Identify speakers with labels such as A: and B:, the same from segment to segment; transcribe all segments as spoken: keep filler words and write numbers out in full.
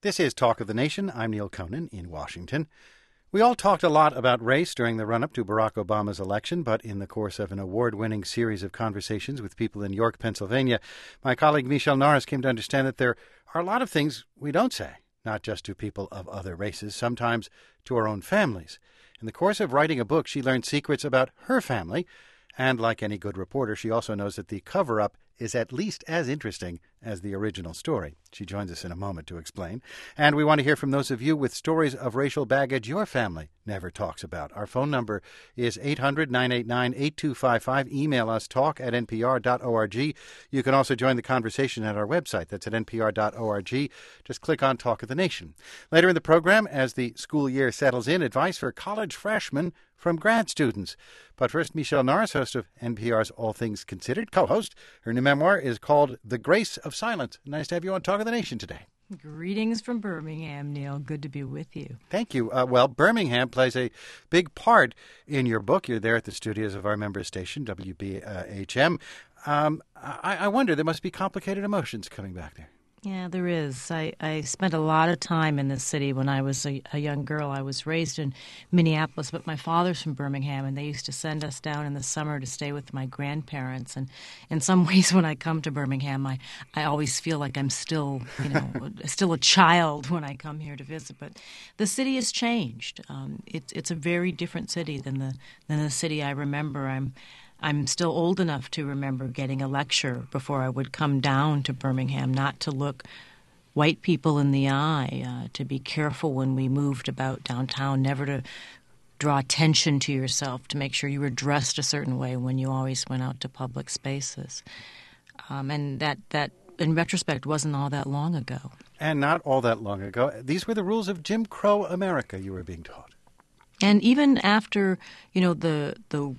A: This is Talk of the Nation. I'm Neil Conan in Washington. We all talked a lot about race during the run-up to Barack Obama's election, but in the course of an award-winning series of conversations with people in York, Pennsylvania, my colleague Michelle Norris came to understand that there are a lot of things we don't say, not just to people of other races, sometimes to our own families. In the course of writing a book, she learned secrets about her family, and like any good reporter, she also knows that the cover-up is at least as interesting as the original story. She joins us in a moment to explain. And we want to hear from those of you with stories of racial baggage your family never talks about. Our phone number is eight hundred, nine eight nine, eight two five five. Email us, talk at n p r dot org. You can also join the conversation at our website. That's at n p r dot org. Just click on Talk of the Nation. Later in the program, as the school year settles in, advice for college freshmen from grad students. But first, Michelle Norris, host of N P R's All Things Considered, co-host. Her new memoir is called The Grace of Silence. Nice to have you on Talk of the Nation today.
B: Greetings from Birmingham, Neil. Good to be with you.
A: Thank you. Uh, well, Birmingham plays a big part in your book. You're there at the studios of our member station, W B H M. Um, I, I wonder, there must be complicated emotions coming back there.
B: Yeah, there is. I, I spent a lot of time in this city when I was a, a young girl. I was raised in Minneapolis, but my father's from Birmingham, and they used to send us down in the summer to stay with my grandparents. And in some ways, when I come to Birmingham, I, I always feel like I'm still, you know, still a child when I come here to visit. But the city has changed. Um, it's it's a very different city than the than the city I remember. I'm I'm still old enough to remember getting a lecture before I would come down to Birmingham, not to look white people in the eye, uh, to be careful when we moved about downtown, never to draw attention to yourself, to make sure you were dressed a certain way when you always went out to public spaces. Um, and that, that, in retrospect, wasn't all that long ago.
A: And not all that long ago. These were the rules of Jim Crow America, you were being taught.
B: And even after, you know, the the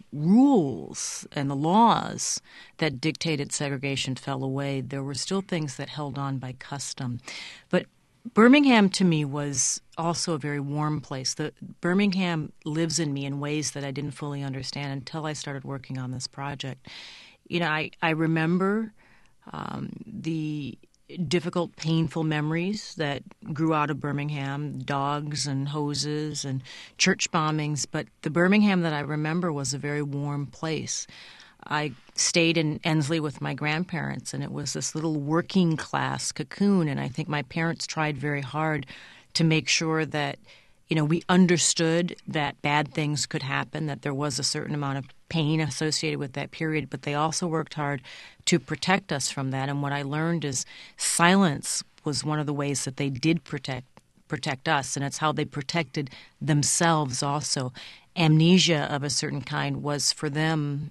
B: rules and the laws that dictated segregation fell away, there were still things that held on by custom. But Birmingham, to me, was also a very warm place. The Birmingham lives in me in ways that I didn't fully understand until I started working on this project. You know, I, I remember um, the difficult, painful memories that grew out of Birmingham, dogs and hoses and church bombings. But the Birmingham that I remember was a very warm place. I stayed in Ensley with my grandparents, and it was this little working class cocoon. And I think my parents tried very hard to make sure that, you know, we understood that bad things could happen, that there was a certain amount of pain associated with that period, but they also worked hard to protect us from that. And what I learned is silence was one of the ways that they did protect protect us, and it's how they protected themselves also. Amnesia of a certain kind was for them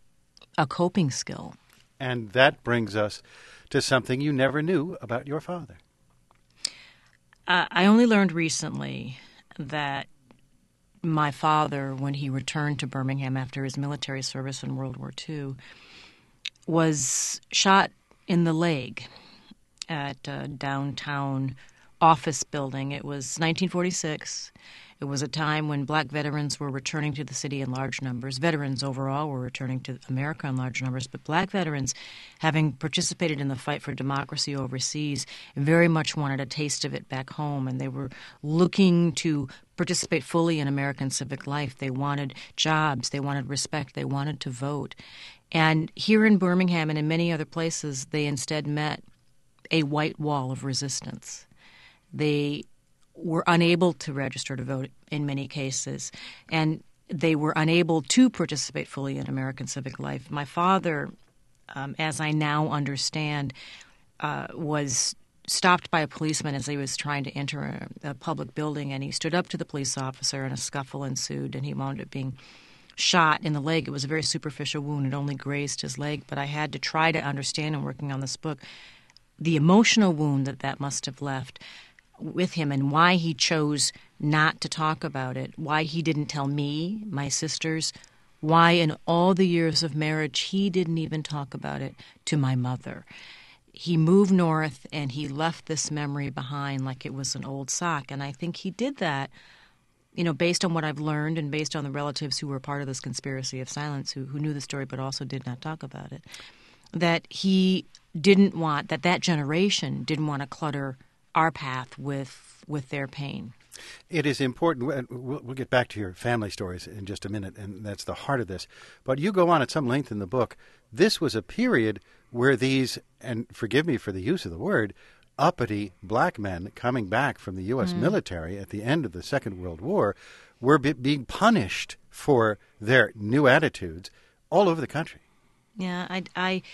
B: a coping skill.
A: And that brings us to something you never knew about your father.
B: Uh, I only learned recently that my father, when he returned to Birmingham after his military service in World War Two, was shot in the leg at a downtown office building. It was nineteen forty-six. It was a time when black veterans were returning to the city in large numbers. Veterans overall were returning to America in large numbers, but black veterans, having participated in the fight for democracy overseas, very much wanted a taste of it back home, and they were looking to participate fully in American civic life. They wanted jobs, they wanted respect, they wanted to vote. And here in Birmingham and in many other places, they instead met a white wall of resistance. They were unable to register to vote in many cases, and they were unable to participate fully in American civic life. My father, um, as I now understand, uh, was stopped by a policeman as he was trying to enter a, a public building, and he stood up to the police officer, and a scuffle ensued, and he wound up being shot in the leg. It was a very superficial wound. It only grazed his leg, but I had to try to understand in working on this book the emotional wound that that must have left with him and why he chose not to talk about it, why he didn't tell me, my sisters, why in all the years of marriage he didn't even talk about it to my mother. He moved north and he left this memory behind like it was an old sock, and I think he did that, you know, based on what I've learned and based on the relatives who were part of this conspiracy of silence, who, who knew the story but also did not talk about it, that he didn't want, that that generation didn't want to clutter our path with with their pain.
A: It is important. We'll, we'll get back to your family stories in just a minute, and that's the heart of this. But you go on at some length in the book. This was a period where these, and forgive me for the use of the word, uppity black men coming back from the U S mm. military at the end of the Second World War were be- being punished for their new attitudes all over the country.
B: Yeah, I, I,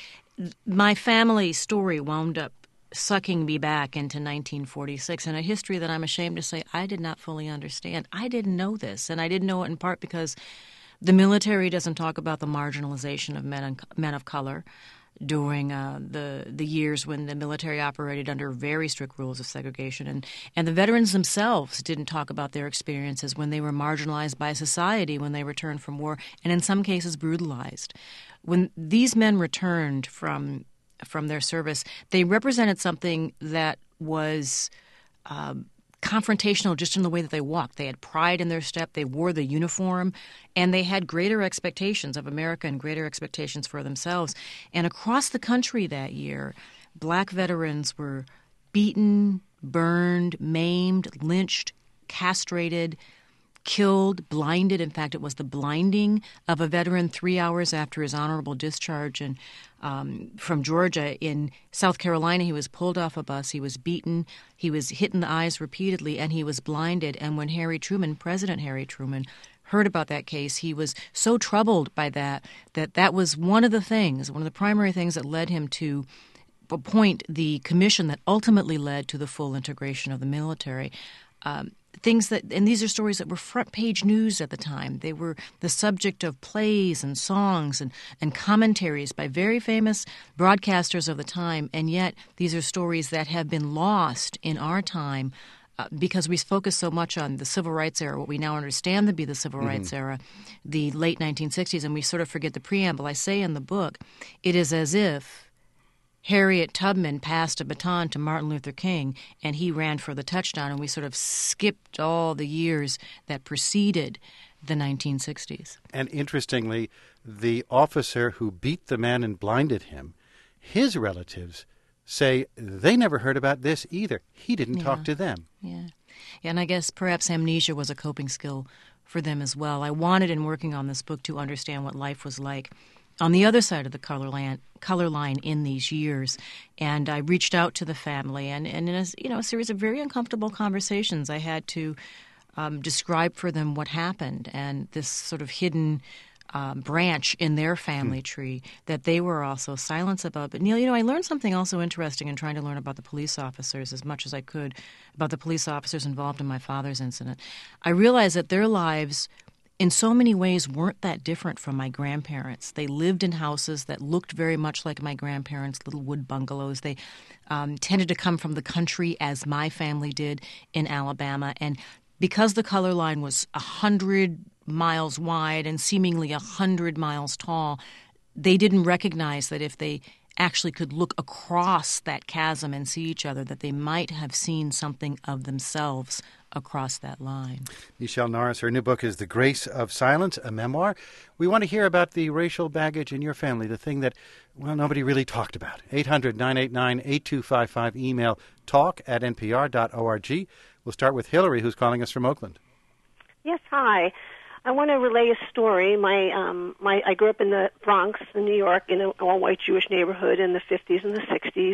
B: my family story wound up sucking me back into nineteen forty-six in a history that I'm ashamed to say I did not fully understand. I didn't know this, and I didn't know it in part because the military doesn't talk about the marginalization of men and men of color during uh, the the years when the military operated under very strict rules of segregation. And, and the veterans themselves didn't talk about their experiences when they were marginalized by society when they returned from war, and in some cases brutalized. When these men returned from from their service, they represented something that was um, confrontational just in the way that they walked. They had pride in their step. They wore the uniform, and they had greater expectations of America and greater expectations for themselves. And across the country that year, black veterans were beaten, burned, maimed, lynched, castrated, killed, blinded. In fact, it was the blinding of a veteran three hours after his honorable discharge and um, from Georgia. In South Carolina, he was pulled off a bus. He was beaten. He was hit in the eyes repeatedly, and he was blinded. And when Harry Truman, President Harry Truman, heard about that case, he was so troubled by that that that was one of the things, one of the primary things that led him to appoint the commission that ultimately led to the full integration of the military. Um, Things that, and these are stories that were front page news at the time. They were the subject of plays and songs and, and commentaries by very famous broadcasters of the time. And yet these are stories that have been lost in our time uh, because we focus so much on the civil rights era, what we now understand to be the civil mm-hmm. rights era, the late nineteen sixties, and we sort of forget the preamble. I say in the book, it is as if Harriet Tubman passed a baton to Martin Luther King, and he ran for the touchdown, and we sort of skipped all the years that preceded the nineteen sixties.
A: And interestingly, the officer who beat the man and blinded him, his relatives say they never heard about this either. He didn't yeah. talk to them.
B: Yeah. yeah, and I guess perhaps amnesia was a coping skill for them as well. I wanted, in working on this book, to understand what life was like on the other side of the color line, color line in these years. And I reached out to the family, and, and in a, you know, a series of very uncomfortable conversations, I had to um, describe for them what happened and this sort of hidden um, branch in their family tree that they were also silent about. But, Neil, you know, I learned something also interesting in trying to learn about the police officers as much as I could, about the police officers involved in my father's incident. I realized that their lives in so many ways weren't that different from my grandparents. They lived in houses that looked very much like my grandparents', little wood bungalows. They um, tended to come from the country, as my family did in Alabama. And because the color line was a hundred miles wide and seemingly a hundred miles tall, they didn't recognize that if they actually could look across that chasm and see each other, that they might have seen something of themselves across that line.
A: Nichelle Norris, her new book is The Grace of Silence, a memoir. We want to hear about the racial baggage in your family, the thing that, well, nobody really talked about. eight hundred, nine eight nine, eight two five five, email talk at n p r dot org. We'll start with Hillary, who's calling us from Oakland.
C: Yes, hi. I want to relay a story. My, um, my, I grew up in the Bronx, in New York, in an all-white Jewish neighborhood in the fifties and the sixties.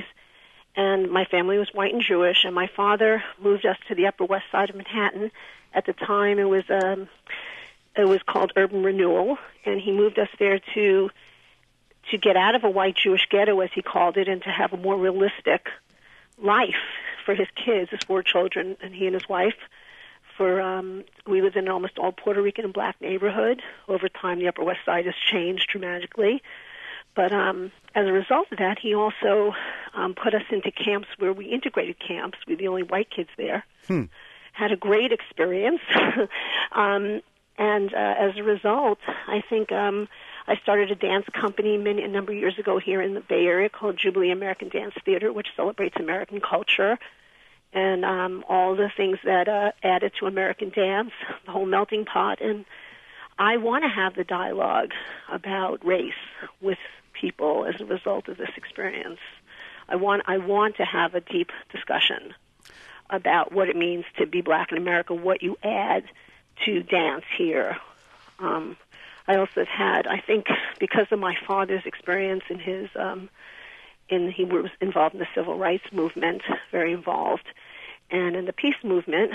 C: And my family was white and Jewish, and my father moved us to the Upper West Side of Manhattan. At the time, it was um, it was called Urban Renewal, and he moved us there to to get out of a white Jewish ghetto, as he called it, and to have a more realistic life for his kids, his four children, and he and his wife. For um, we lived in an almost all Puerto Rican and black neighborhood. Over time, the Upper West Side has changed dramatically. But um, as a result of that, he also um, put us into camps where we integrated camps. We were the only white kids there.
A: Hmm.
C: Had a great experience. um, and uh, as a result, I think um, I started a dance company many, a number of years ago here in the Bay Area called Jubilee American Dance Theater, which celebrates American culture and um, all the things that uh, added to American dance, the whole melting pot. And I want to have the dialogue about race with people as a result of this experience. I want I want to have a deep discussion. about what it means to be black in America, what you add to dance here. Um, I also have had, I think, because of my father's experience in his, um, in he was involved in the civil rights movement, very involved, and in the peace movement,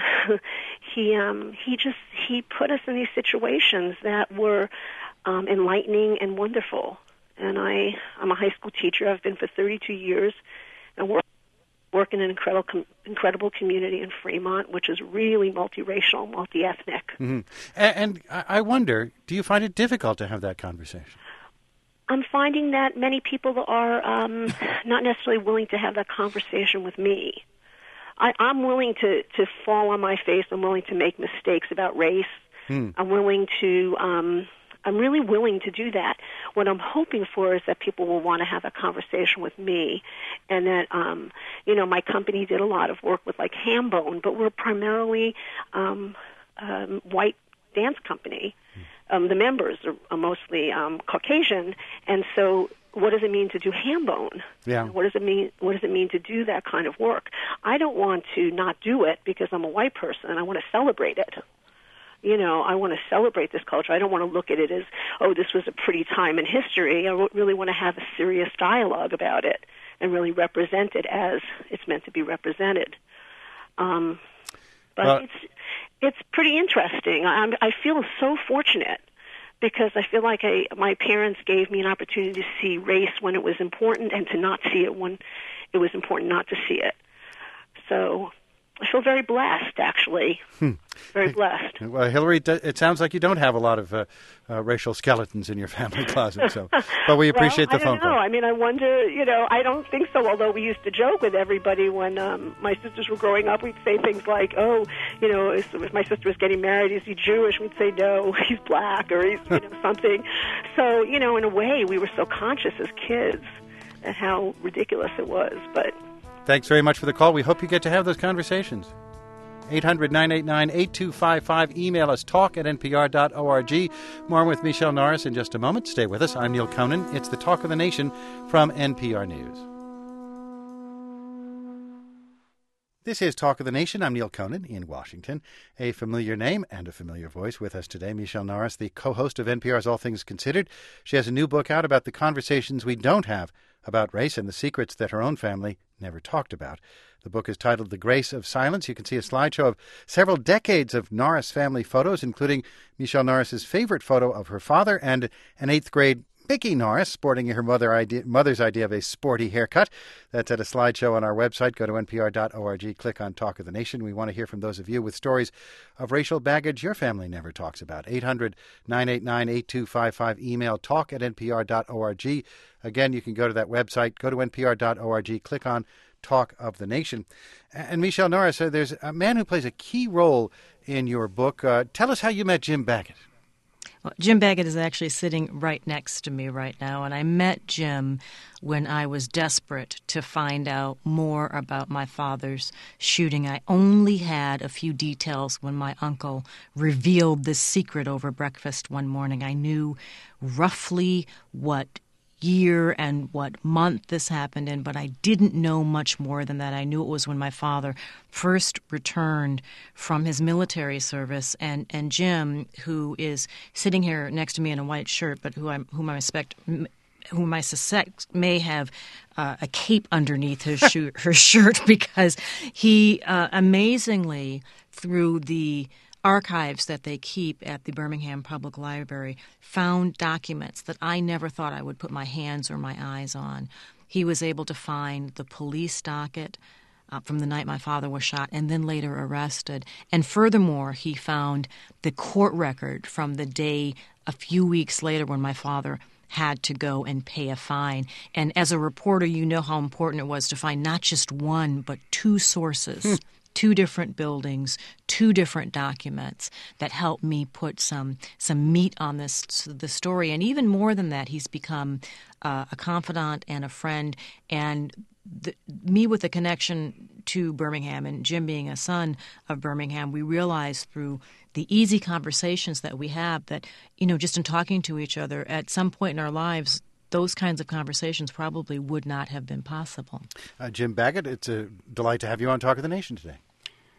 C: he um, he just he put us in these situations that were um, enlightening and wonderful. And I, I'm a high school teacher. I've been for thirty-two years, and work, work in an incredible, com- incredible community in Fremont, which is really multiracial, multi-ethnic.
A: Mm-hmm. And, and I wonder, do you find it difficult to have that conversation?
C: I'm finding that many people are um, not necessarily willing to have that conversation with me. I, I'm willing to, to fall on my face. I'm willing to make mistakes about race. Hmm. I'm willing to, um, I'm really willing to do that. What I'm hoping for is that people will want to have a conversation with me, and that, um, you know, my company did a lot of work with like Hambone, but we're primarily um, um, white dance company. Hmm. Um, the members are, are mostly um, Caucasian, and so what does it mean to do Hambone?
A: Yeah.
C: What does it mean? What does it mean to do that kind of work? I don't want to not do it because I'm a white person. I want to celebrate it. You know, I want to celebrate this culture. I don't want to look at it as, oh, this was a pretty time in history. I really want to have a serious dialogue about it and really represent it as it's meant to be represented. Um, but uh, it's it's pretty interesting. I'm, I feel so fortunate, because I feel like I, my parents gave me an opportunity to see race when it was important and to not see it when it was important not to see it. So I feel very blessed, actually. Hmm. Very blessed.
A: Well, Hillary, it sounds like you don't have a lot of uh, uh, racial skeletons in your family closet, so but we appreciate
C: well,
A: the phone
C: I don't know.
A: call.
C: I mean, I wonder, you know, I don't think so, although we used to joke with everybody when um, my sisters were growing up. We'd say things like, oh, you know, if, if my sister was getting married, is he Jewish? We'd say, no, he's black, or he's, you know, something. So, you know, in a way, we were so conscious as kids at how ridiculous it was, but...
A: Thanks very much for the call. We hope you get to have those conversations. eight hundred, nine eight nine, eight two five five. Email us, talk at N P R dot org. More with Michele Norris in just a moment. Stay with us. I'm Neil Conan. It's the Talk of the Nation from N P R News. This is Talk of the Nation. I'm Neil Conan in Washington. A familiar name and a familiar voice with us today, Michele Norris, the co-host of N P R's All Things Considered. She has a new book out about the conversations we don't have about race and the secrets that her own family never talked about. The book is titled The Grace of Silence. You can see a slideshow of several decades of Norris family photos, including Michele Norris's favorite photo of her father and an eighth grade Mickey Norris sporting her mother idea, mother's idea of a sporty haircut. That's at a slideshow on our website. Go to N P R dot org, click on Talk of the Nation. We want to hear from those of you with stories of racial baggage your family never talks about. eight hundred, nine eight nine, eight two five five. Email talk at N P R dot org. Again, you can go to that website. Go to N P R dot org, click on Talk of the Nation. And Michele Norris, uh, there's a man who plays a key role in your book. Uh, tell us how you met Jim Baggett.
B: Well, Jim Baggett is actually sitting right next to me right now, and I met Jim when I was desperate to find out more about my father's shooting. I only had a few details when my uncle revealed this secret over breakfast one morning. I knew roughly what year and what month this happened in, but I didn't know much more than that. I knew it was when my father first returned from his military service, and, and Jim, who is sitting here next to me in a white shirt, but who I whom I respect, whom I suspect may have uh, a cape underneath his shoe, her shirt, because he uh, amazingly, through the archives that they keep at the Birmingham Public Library, found documents that I never thought I would put my hands or my eyes on. He was able to find the police docket uh, from the night my father was shot and then later arrested. And furthermore, he found the court record from the day a few weeks later when my father had to go and pay a fine. And as a reporter, you know how important it was to find not just one, but two sources. Two different buildings, two different documents that helped me put some some meat on this the story. And even more than that, he's become uh, a confidant and a friend. And the, me with a connection to Birmingham and Jim being a son of Birmingham, we realized through the easy conversations that we have that, you know, just in talking to each other at some point in our lives, those kinds of conversations probably would not have been possible.
A: Uh, Jim Baggett, it's a delight to have you on Talk of the Nation today.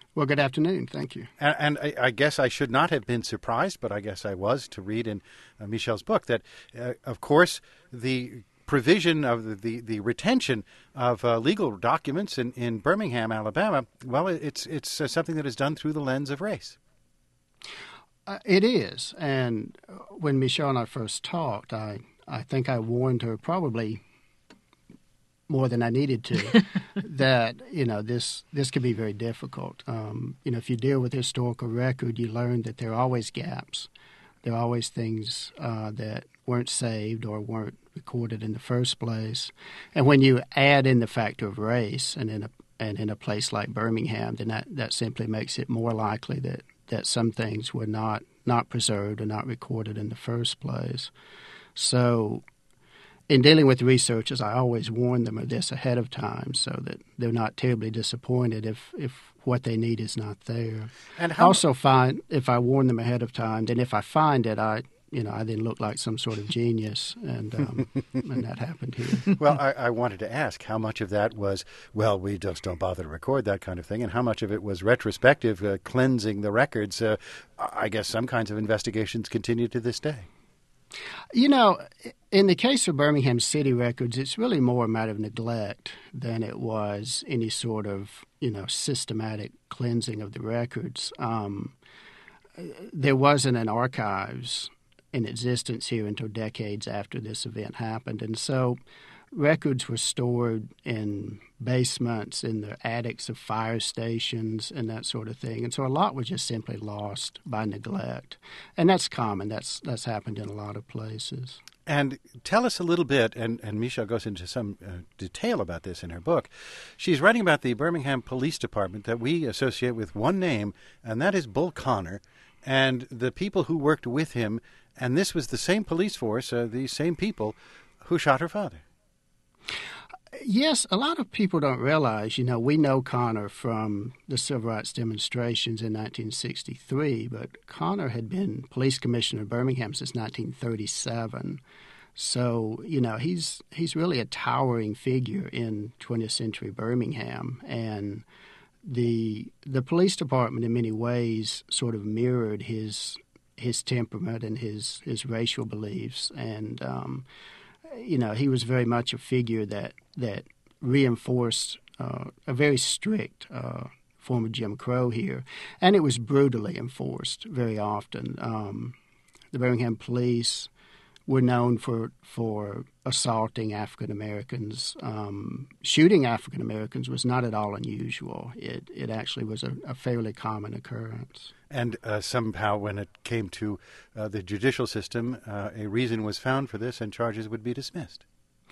D: Well, good afternoon. Thank you.
A: And, and I, I guess I should not have been surprised, but I guess I was to read in uh, Michel's book that, uh, of course, the provision of the, the, the retention of uh, legal documents in, in Birmingham, Alabama, well, it's, it's uh, something that is done through the lens of race.
D: Uh, it is. And when Michel and I first talked, I, I think I warned her probably more than I needed to, that, you know, this this could be very difficult. Um, you know, if you deal with historical record, you learn that there are always gaps. There are always things uh, that weren't saved or weren't recorded in the first place. And when you add in the factor of race, and in a and in a place like Birmingham, then that, that simply makes it more likely that, that some things were not, not preserved or not recorded in the first place. So in dealing with researchers, I always warn them of this ahead of time so that they're not terribly disappointed if, if what they need is not there. And how I also find, if I warn them ahead of time, then if I find it, I you know, I then look like some sort of genius, and um, and that happened here.
A: Well, I, I wanted to ask how much of that was, well, we just don't bother to record that kind of thing, and how much of it was retrospective, uh, cleansing the records. Uh, I guess some kinds of investigations continue to this day.
D: You know, in the case of Birmingham City records, it's really more a matter of neglect than it was any sort of, you know, systematic cleansing of the records. Um, there wasn't an archives in existence here until decades after this event happened, and so records were stored in basements, in the attics of fire stations, and that sort of thing. And so a lot was just simply lost by neglect. And that's common. That's that's happened in a lot of places.
A: And tell us a little bit, and, and Michel goes into some uh, detail about this in her book. She's writing about the Birmingham Police Department that we associate with one name, and that is Bull Connor, and the people who worked with him. And this was the same police force, uh, the same people who shot her father.
D: Yes, a lot of people don't realize, you know, we know Connor from the civil rights demonstrations in nineteen sixty-three, but Connor had been police commissioner of Birmingham since nineteen thirty-seven. So, you know, he's he's really a towering figure in twentieth century Birmingham. And the the police department in many ways sort of mirrored his his temperament and his, his racial beliefs. And um you know, he was very much a figure that that reinforced uh, a very strict uh, form of Jim Crow here, and it was brutally enforced very often. Um, the Birmingham police were known for for assaulting African Americans. Um, shooting African Americans was not at all unusual. It it actually was a, a fairly common occurrence.
A: And uh, somehow when it came to uh, the judicial system, uh, a reason was found for this and charges would be dismissed.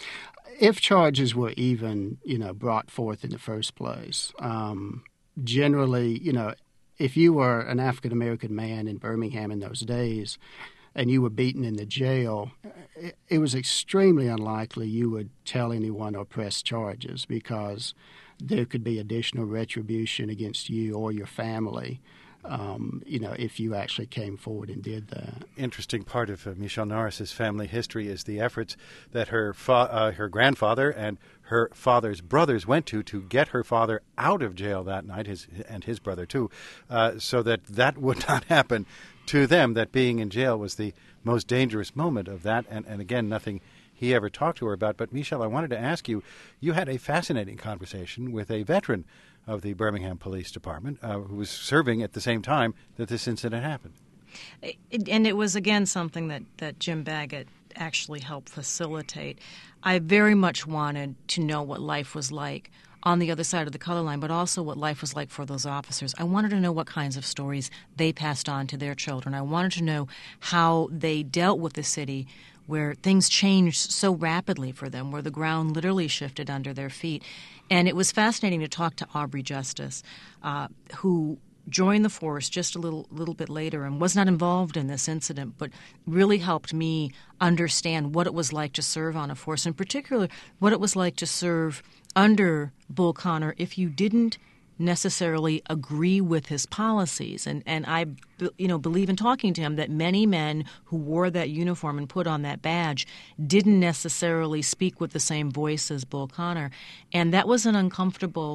D: If charges were even, you know, brought forth in the first place. Um, generally, you know, if you were an African-American man in Birmingham in those days and you were beaten in the jail, it, it was extremely unlikely you would tell anyone or press charges because there could be additional retribution against you or your family. Um, you know, if you actually came forward and did that.
A: Interesting part of uh, Michel Norris's family history is the efforts that her fa- uh, her grandfather and her father's brothers went to to get her father out of jail that night, his and his brother too, uh, so that that would not happen to them, that being in jail was the most dangerous moment of that. And, and again, nothing he ever talked to her about. But, Michel, I wanted to ask you, you had a fascinating conversation with a veteran of the Birmingham Police Department uh, who was serving at the same time that this incident happened.
B: It, and it was, again, something that, that Jim Baggett actually helped facilitate. I very much wanted to know what life was like on the other side of the color line, but also what life was like for those officers. I wanted to know what kinds of stories they passed on to their children. I wanted to know how they dealt with the city where things changed so rapidly for them, where the ground literally shifted under their feet. And it was fascinating to talk to Aubrey Justice, uh, who joined the force just a little little bit later and was not involved in this incident, but really helped me understand what it was like to serve on a force, in particular what it was like to serve under Bull Connor if you didn't necessarily agree with his policies. And and I you know believe in talking to him that many men who wore that uniform and put on that badge didn't necessarily speak with the same voice as Bull Connor. And that was an uncomfortable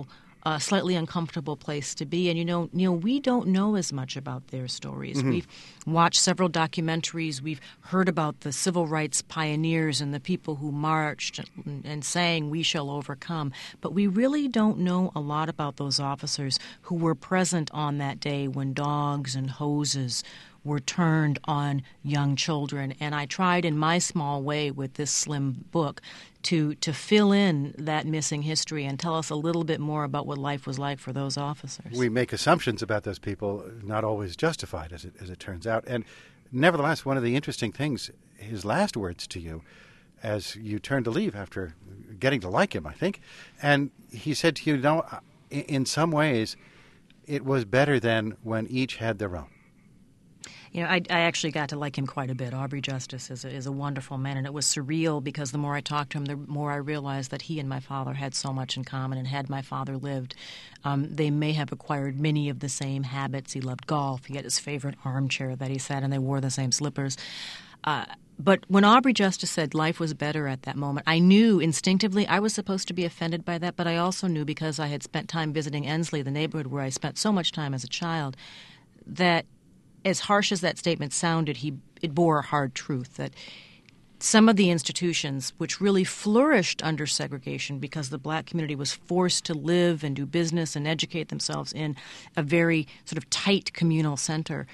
B: a slightly uncomfortable place to be. And, you know, Neil, we don't know as much about their stories. Mm-hmm. We've watched several documentaries. We've heard about the civil rights pioneers and the people who marched and, and sang, "We shall overcome." But we really don't know a lot about those officers who were present on that day when dogs and hoses were turned on young children. And I tried in my small way with this slim book to to fill in that missing history and tell us a little bit more about what life was like for those officers.
A: We make assumptions about those people, not always justified, as it, as it turns out. And nevertheless, one of the interesting things, his last words to you, as you turned to leave after getting to like him, I think, and he said to you, no, in some ways, it was better than when each had their own.
B: You know, I, I actually got to like him quite a bit. Aubrey Justice is a, is a wonderful man, and it was surreal because the more I talked to him, the more I realized that he and my father had so much in common, and had my father lived, um, they may have acquired many of the same habits. He loved golf. He had his favorite armchair that he sat in. They wore the same slippers. Uh, but when Aubrey Justice said life was better at that moment, I knew instinctively I was supposed to be offended by that, but I also knew, because I had spent time visiting Ensley, the neighborhood where I spent so much time as a child, that as harsh as that statement sounded, he it bore a hard truth that some of the institutions which really flourished under segregation because the black community was forced to live and do business and educate themselves in a very sort of tight communal center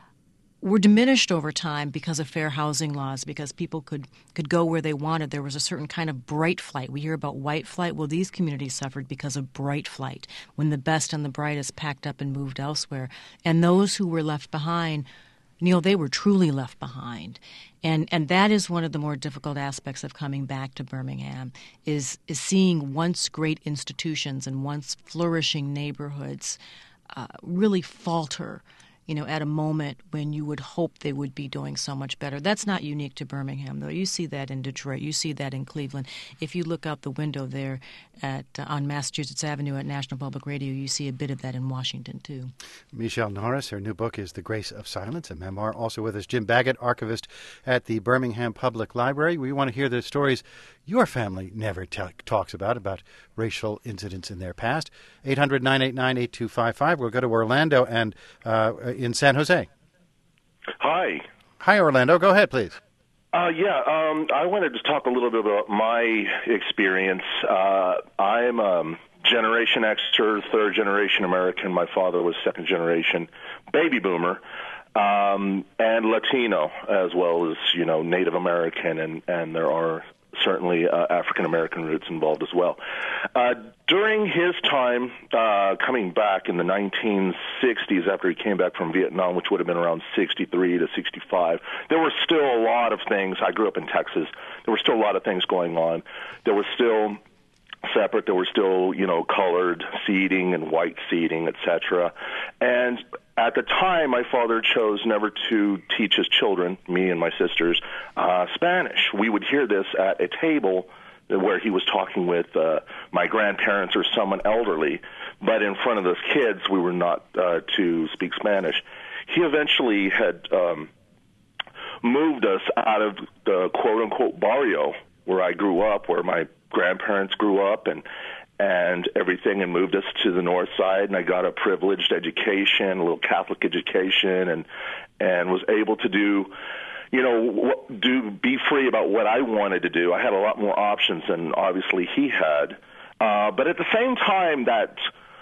B: were diminished over time because of fair housing laws, because people could, could go where they wanted. There was a certain kind of bright flight. We hear about white flight. Well, these communities suffered because of bright flight, when the best and the brightest packed up and moved elsewhere. And those who were left behind, Neil, they were truly left behind. And and that is one of the more difficult aspects of coming back to Birmingham, is, is seeing once great institutions and once flourishing neighborhoods uh, really falter, you know, at a moment when you would hope they would be doing so much better. That's not unique to Birmingham, though. You see that in Detroit. You see that in Cleveland. If you look out the window there at uh, on Massachusetts Avenue at National Public Radio, you see a bit of that in Washington, too.
A: Michelle Norris, her new book is The Grace of Silence, a memoir. Also with us, Jim Baggett, archivist at the Birmingham Public Library. We want to hear the stories your family never t- talks about, about racial incidents in their past. eight hundred, nine eight nine, eight two five five. We'll go to Orlando and uh, in San Jose.
E: Hi.
A: Hi, Orlando. Go ahead, please.
E: Uh, yeah, um, I wanted to talk a little bit about my experience. Uh, I'm um, Generation Xer, third generation American. My father was second generation baby boomer, um, and Latino, as well as, you know, Native American, and, and there are certainly uh, African-American roots involved as well. Uh, during his time uh, coming back in the nineteen sixties, after he came back from Vietnam, which would have been around sixty-three to sixty-five, there were still a lot of things. I grew up in Texas. There were still a lot of things going on. There was still separate. There were still, you know, colored seating and white seating, et cetera. And at the time, my father chose never to teach his children, me and my sisters, uh, Spanish. We would hear this at a table where he was talking with uh, my grandparents or someone elderly, but in front of those kids, we were not uh, to speak Spanish. He eventually had um, moved us out of the quote-unquote barrio where I grew up, where my grandparents grew up, and and everything, and moved us to the north side, and I got a privileged education, a little Catholic education, and and was able to do, you know, do be free about what I wanted to do. I had a lot more options than obviously he had, uh, but at the same time, that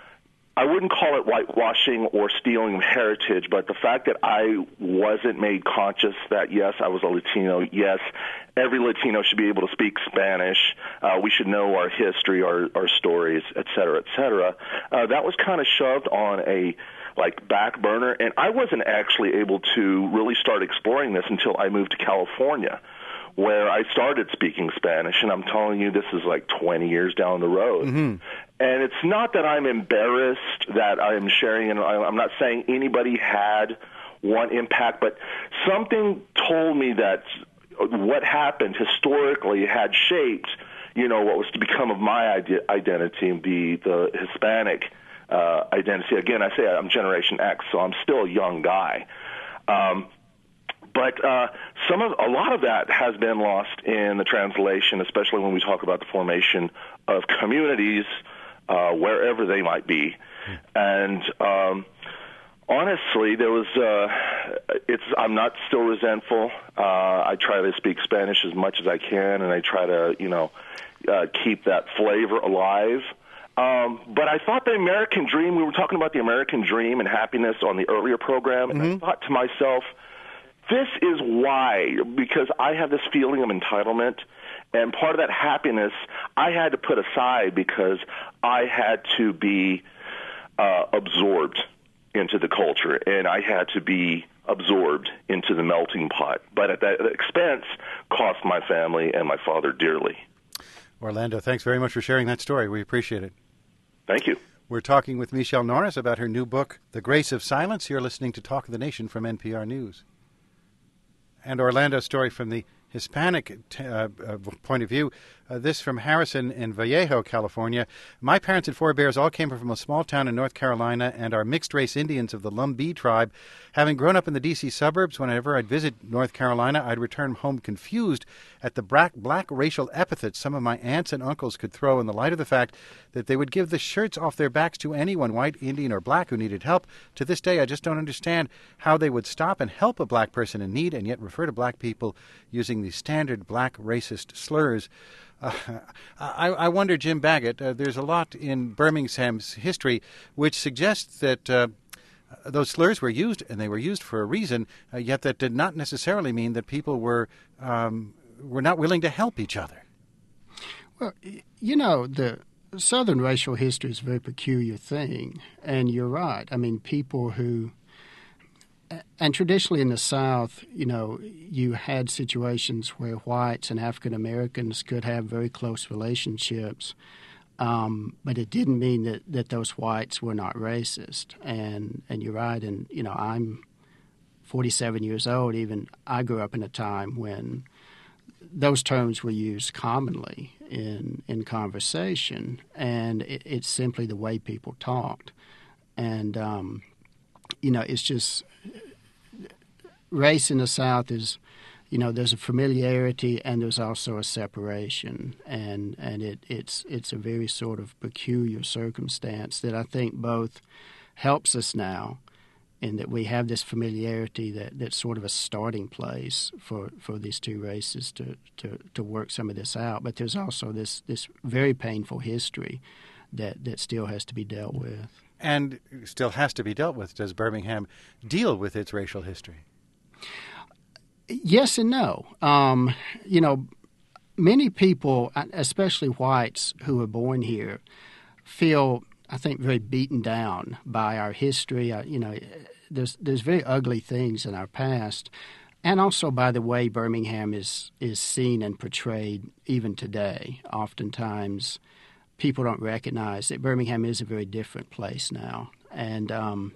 E: I wouldn't call it whitewashing or stealing of heritage, but the fact that I wasn't made conscious that, yes, I was a Latino, yes, every Latino should be able to speak Spanish, uh, we should know our history, our, our stories, et cetera, et cetera, uh, that was kind of shoved on a, like, back burner, and I wasn't actually able to really start exploring this until I moved to California, where I started speaking Spanish, and I'm telling you, this is like twenty years down the road. Mm-hmm. And it's not that I'm embarrassed that I am sharing, and I'm not saying anybody had one impact, but something told me that what happened historically had shaped, you know, what was to become of my ide- identity, the, the Hispanic uh, identity. Again, I say I'm Generation X, so I'm still a young guy. Um, But uh, some of a lot of that has been lost in the translation, especially when we talk about the formation of communities uh, wherever they might be. And um, honestly, there was. Uh, it's. I'm not still resentful. Uh, I try to speak Spanish as much as I can, and I try to, you know, uh, keep that flavor alive. Um, but I thought the American dream. We were talking about the American dream and happiness on the earlier program, and mm-hmm. I thought to myself, this is why, because I have this feeling of entitlement, and part of that happiness I had to put aside because I had to be uh, absorbed into the culture, and I had to be absorbed into the melting pot. But at that expense, cost my family and my father dearly.
A: Orlando, thanks very much for sharing that story. We appreciate it.
E: Thank you.
A: We're talking with Michele Norris about her new book, The Grace of Silence. You're listening to Talk of the Nation from N P R News. And Orlando's story from the Hispanic t- uh, uh, point of view. Uh, this from Harrison in Vallejo, California. My parents and forebears all came from a small town in North Carolina and are mixed-race Indians of the Lumbee tribe. Having grown up in the D C suburbs, whenever I'd visit North Carolina, I'd return home confused at the black, black racial epithets some of my aunts and uncles could throw in the light of the fact that they would give the shirts off their backs to anyone, white, Indian, or black, who needed help. To this day, I just don't understand how they would stop and help a black person in need and yet refer to black people using the standard black racist slurs. Uh, I, I wonder, Jim Baggett, uh, there's a lot in Birmingham's history which suggests that uh, those slurs were used, and they were used for a reason, uh, yet that did not necessarily mean that people were um, were not willing to help each other.
D: Well, you know, the Southern racial history is a very peculiar thing, and you're right. I mean, people who... And traditionally in the South, you know, you had situations where whites and African Americans could have very close relationships, um, but it didn't mean that, that those whites were not racist. And and you're right. And you know, I'm forty-seven years old. Even I grew up in a time when those terms were used commonly in in conversation, and it, it's simply the way people talked. And um, you know, it's just. Race in the South is, you know, there's a familiarity and there's also a separation, and and it, it's it's a very sort of peculiar circumstance that I think both helps us now in that we have this familiarity that, that's sort of a starting place for, for these two races to, to, to work some of this out. But there's also this, this very painful history that, that still has to be dealt with.
A: And still has to be dealt with. Does Birmingham deal with its racial history?
D: Yes and no. Um, you know, many people, especially whites who were born here, feel, I think, very beaten down by our history. Uh, you know, there's there's very ugly things in our past, and also by the way Birmingham is is seen and portrayed even today. Oftentimes, people don't recognize that Birmingham is a very different place now, and um,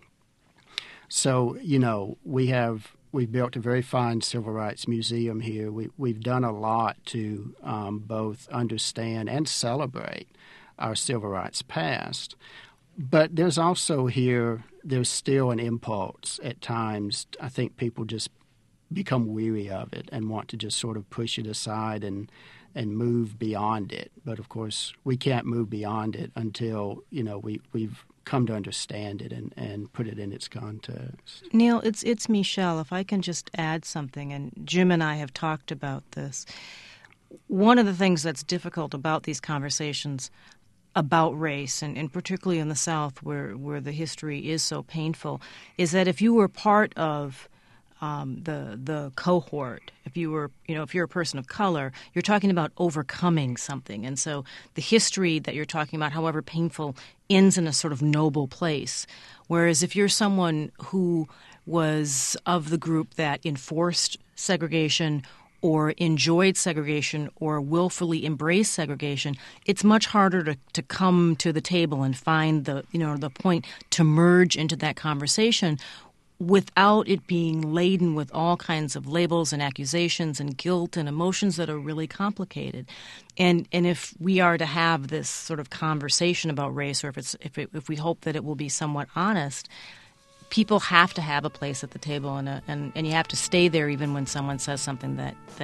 D: so you know we have. We've built a very fine civil rights museum here. We, we've done a lot to um, both understand and celebrate our civil rights past. But there's also here, there's still an impulse at times. I think people just become weary of it and want to just sort of push it aside and and move beyond it. But, of course, we can't move beyond it until, you know, we, we've come to understand it and, and put it in its context.
B: Neil, it's it's Michele. If I can just add something, and Jim and I have talked about this. One of the things that's difficult about these conversations about race, and, and particularly in the South where, where the history is so painful, is that if you were part of Um, the the cohort, if you were, you know, if you're a person of color, you're talking about overcoming something. And so the history that you're talking about, however painful, ends in a sort of noble place. Whereas if you're someone who was of the group that enforced segregation or enjoyed segregation or willfully embraced segregation, it's much harder to, to come to the table and find the, you know, the point to merge into that conversation without it being laden with all kinds of labels and accusations and guilt and emotions that are really complicated. And and if we are to have this sort of conversation about race, or if it's if it, if we hope that it will be somewhat honest, people have to have a place at the table, and a, and and you have to stay there even when someone says something that that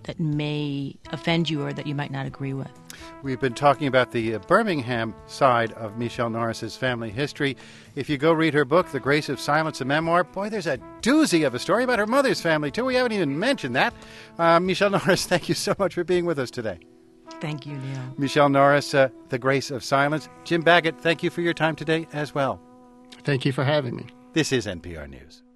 B: that may offend you or that you might not agree with.
A: We've been talking about the uh, Birmingham side of Michele Norris's family history. If you go read her book, The Grace of Silence, a memoir, boy, there's a doozy of a story about her mother's family, too. We haven't even mentioned that. Uh, Michele Norris, thank you so much for being with us today.
B: Thank you, Neil.
A: Michele Norris, uh, The Grace of Silence. Jim Baggett, thank you for your time today as well.
D: Thank you for having me.
A: This is N P R News.